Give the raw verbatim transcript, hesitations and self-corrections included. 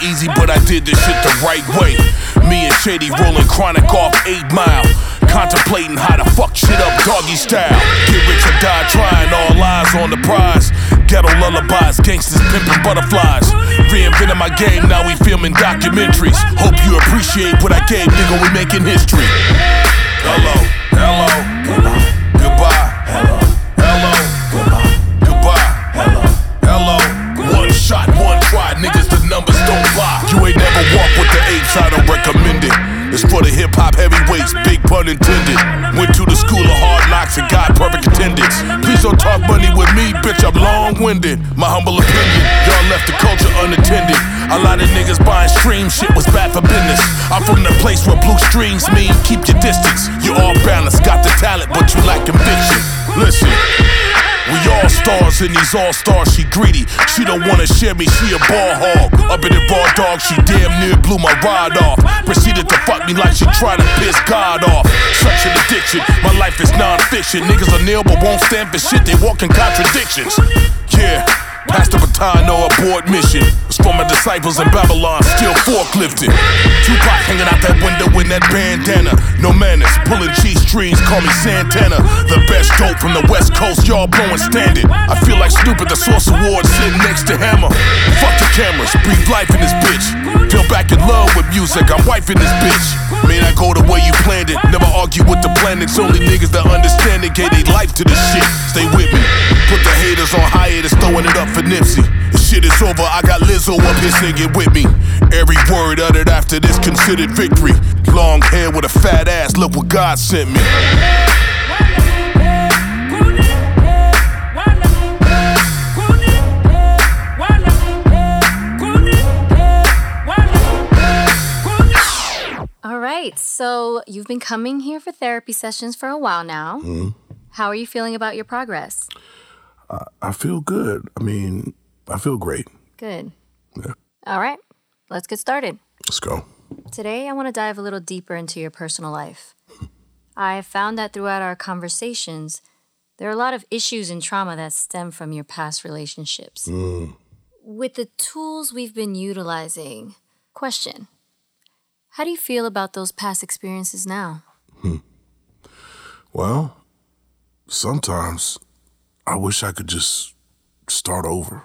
easy, but I did this shit the right way. Me and Shady rolling chronic off eight mile. Contemplating how to fuck shit up doggy style. Get rich or die trying, all eyes on the prize. Ghetto lullabies, gangsters pimping butterflies. Reinventing my game, now we filming documentaries. Hope you appreciate what I gave, nigga, we making history. Hello, hello, goodbye, goodbye, hello, hello, goodbye, goodbye, hello, hello. One shot, one try, niggas, the numbers don't lie. You ain't never walked with the apes, I don't recommend it. It's for the hip-hop heavyweights, big pun intended. Went to the school of hard knocks and got perfect attendance. Please don't talk money with me, bitch, I'm long-winded. My humble opinion, y'all left the culture unattended. A lot of niggas buying stream shit was bad for business. I'm from the place where blue streams mean keep your distance. You all balanced, got the talent, but you lack conviction. Listen, we all stars in these all-stars, she greedy. She don't wanna share me, she a ball hog. Up in the raw dog, she damn near blew my rod off. Proceeded to fuck me like she tried to piss God off. Such an addiction, my life is non-fiction. Niggas are nil but won't stand for shit, they walk in contradictions. Yeah, pass the baton, no abort mission. Was for my disciples in Babylon, still forklifting. Tupac hanging out that window in that bandana. No manners, pulling G-strings, call me Santana. The best dope from the West Coast, y'all blowing standard. I feel like Snoop at the Source Awards sitting next to Hammer. Fuck the cameras, breathe life in this bitch. Feel back in love with music, I'm wifing this bitch. May not go the way you planned it, never argue with the planets. Only niggas that understand it gave they life to this shit. Stay with me, put the haters on hiatus, throwing it up for Nipsey. This shit is over, I got Lizzo up here singing with me. Every word uttered after this considered victory. Long hair with a fat ass, look what God sent me. All right, so you've been coming here for therapy sessions for a while now. Mm-hmm. How are you feeling about your progress? I, I feel good. I mean, I feel great. Good. Yeah. All right, let's get started. Let's go. Today, I want to dive a little deeper into your personal life. I have found that throughout our conversations, there are a lot of issues and trauma that stem from your past relationships. Mm. With the tools we've been utilizing, question, how do you feel about those past experiences now? Hmm. Well, sometimes I wish I could just start over.